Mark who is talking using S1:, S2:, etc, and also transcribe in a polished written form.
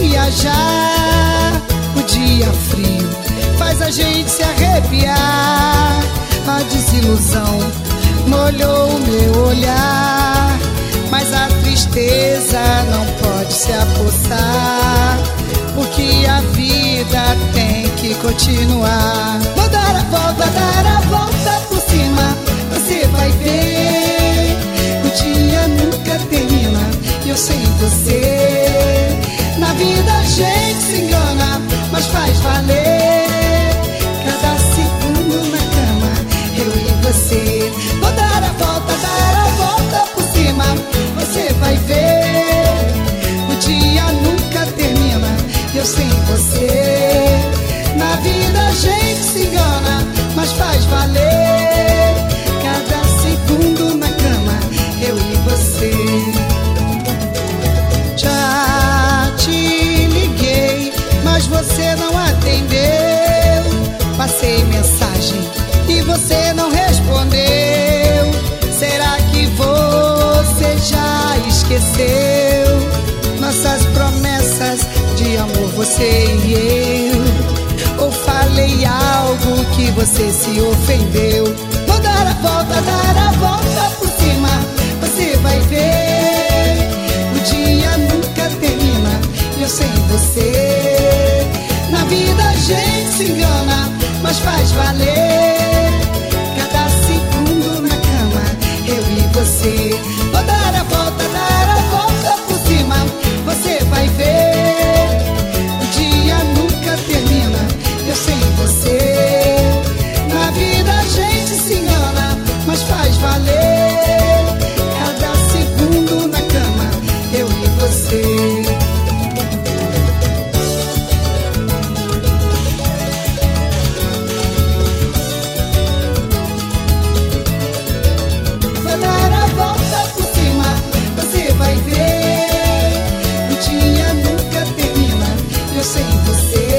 S1: viajar. O dia frio faz a gente se arrepiar. A desilusão molhou o meu olhar, mas a tristeza não pode se apossar, porque a vida tem que continuar. Vou dar a volta por cima, você vai ver. O dia nunca termina e eu sem você. Na vida a gente se engana, mas faz valer. Cada segundo na cama, eu e você. Vou dar a volta por cima, você vai ver. O dia nunca termina, eu sem você. Na vida a gente se engana, mas faz valer. Cada segundo na cama, eu e você. Já te liguei, mas você não atendeu. Passei mensagem e você não respondeu. Será que você já esqueceu nossas promessas de amor, você e eu? Ou falei algo que você se ofendeu? Vou dar a volta por cima, você vai ver. O dia nunca termina e eu sem você. Na vida a gente se engana, mas faz valer. Cada segundo na cama, eu e você. Vou dar a volta por cima, você vai ver. O dia nunca termina, eu sem você. Na vida a gente se engana, mas faz valer. Cada segundo na cama, eu e você. Sem você.